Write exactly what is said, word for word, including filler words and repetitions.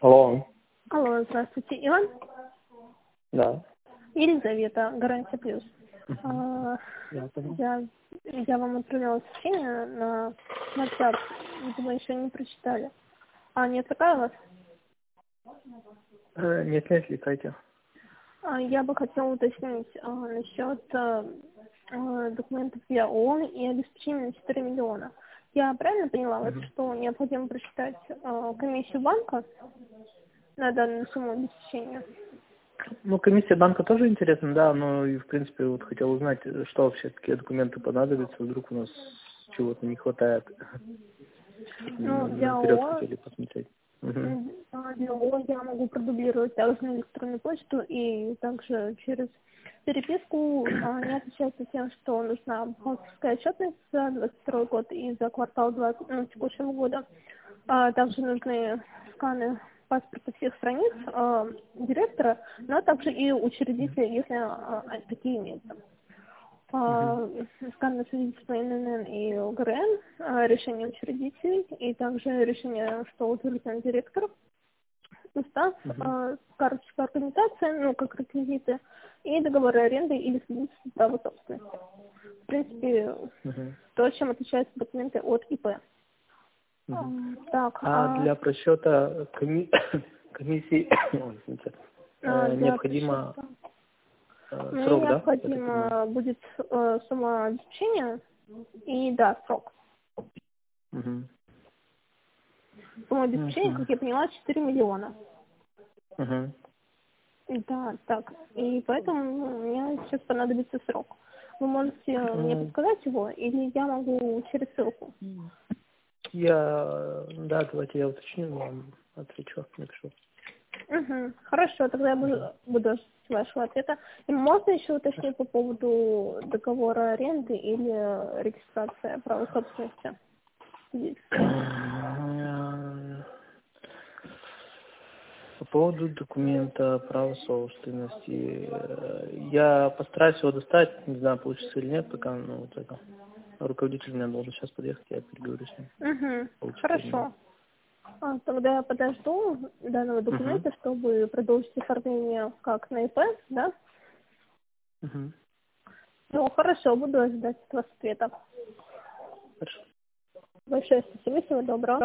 Алло. Алло, здравствуйте, Иван? Да. Елизавета, Гарантия Плюс. А, Я понял. Я, я вам отправляла сообщение на WhatsApp, видимо, еще не прочитали. А нет, такая у вас? Э, Нет, нет, летайте. А, Я бы хотела уточнить а, насчет а, а, документов для ООН и обеспечения на четыре миллиона. Я правильно поняла вас, Мгм. что необходимо просчитать а, комиссию банка на данную сумму обеспечения? Ну, комиссия банка тоже интересна, да, но и, в принципе, вот хотел узнать, э, что вообще, какие документы понадобятся, вдруг у нас чего-то не хватает. Ну, М, для Наперед ООН хотели посмотреть. Мгм. М, а Для ООН я могу продублировать также на электронную почту и также через переписку. А, Не отличается тем, что нужна бухгалтерская отчетность за двадцать второй год и за квартал двадцать, ну, текущего года. А Также нужны сканы паспорта всех страниц а, директора, но также и учредителя, если а, а, такие имеются. Мгм. А, Скан на свидетельство эн эн эн и о гэ эр эн, а, решение учредителей и также решение, что утвержден директор, устав, Мгм. а, карточка организации, ну, как реквизиты, и договоры аренды или свидетельство права собственности. В принципе, Мгм. то, чем отличаются документы от и пэ. А, Мгм. Так, А а, для просчета коми- комиссии ой, извините, а э, для необходимо просчета э, мне срок, да, я так понимаю? необходимо будет э, сумма обеспечения и, да, срок. Мгм. Сумма обеспечения, Мгм. как я поняла, четыре миллиона. Мгм. Да, так. И поэтому ну, мне сейчас понадобится срок. Вы можете мне Ну, подсказать его, или я могу через ссылку? я, да, давайте я уточню, вам отвечу, напишу. Угу. Хорошо, тогда я буду, Мгм. буду ждать вашего ответа. И можно еще Хорошо. уточнить по поводу договора аренды или регистрации права собственности? Свидетельства. По поводу документа права собственности, э, я постараюсь его достать, не знаю, получится или нет, пока, ну, вот это. Руководитель у меня должен сейчас подъехать, я переговорю с ним, Угу. получится или нет. Хорошо. А, тогда я подожду данного Угу. документа, чтобы продолжить оформление как на и пэ, да? Угу. Ну, хорошо, буду ожидать от вас ответа. Хорошо. Большое спасибо, всего доброго.